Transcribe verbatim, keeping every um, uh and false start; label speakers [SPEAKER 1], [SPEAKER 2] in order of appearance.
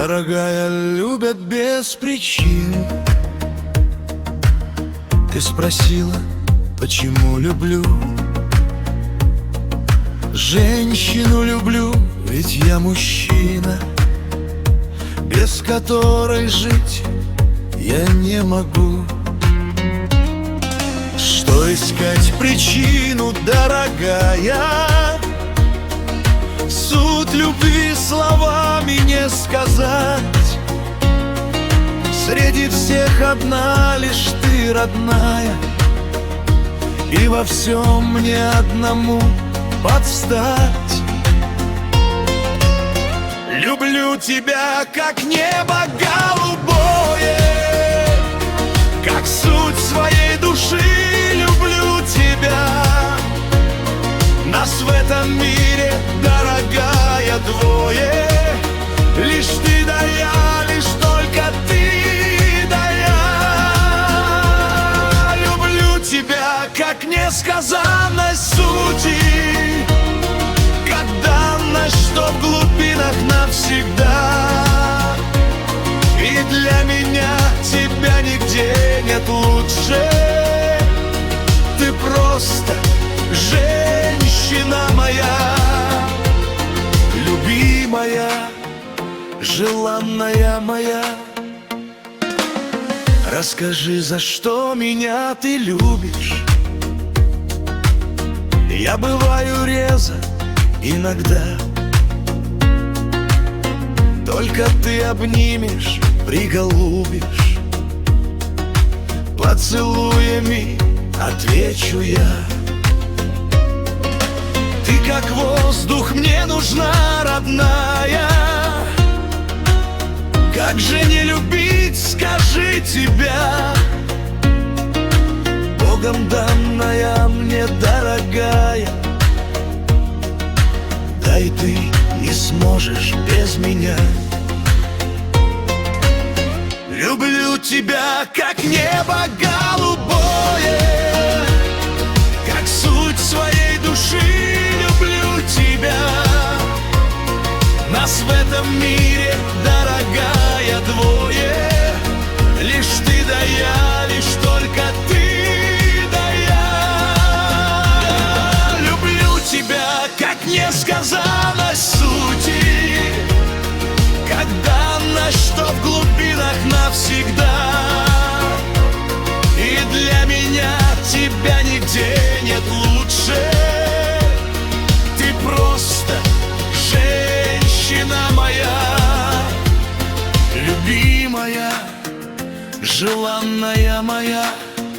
[SPEAKER 1] Дорогая, любят без причин. Ты спросила, почему люблю. Женщину люблю, ведь я мужчина, без которой жить я не могу. Что искать причину, дорогая? Суть любви словами не сказать. Среди всех одна лишь ты, родная, и во всем мне одному подстать. Люблю тебя, как небо голубое, как суть своей души люблю тебя. Нас в этом мире, дорогая, двое, лишь ты да я, лишь только ты да я. Люблю тебя, как несказанность сути, как данность, что в глубинах навсегда. И для меня тебя нигде нет лучше. Ты просто женщина моя, любимая, желанная моя. Расскажи, за что меня ты любишь? Я бываю резок иногда, только ты обнимешь, приголубишь. Поцелуями отвечу я. Ты как воздух мне нужна, родная. Как же не любить, скажи, тебя? Богом данная мне, дорогая, да и ты не сможешь без меня. Люблю тебя, как небо голубое, как суть своей души люблю тебя. Нас в этом мире, дорогая, двое, лишь ты да я, лишь только ты да я. Люблю тебя, как несказанность сути, как данность, что в глубинах навсегда. И для меня тебя нигде нет лучше. Ты просто женщина моя, любимая, желанная моя.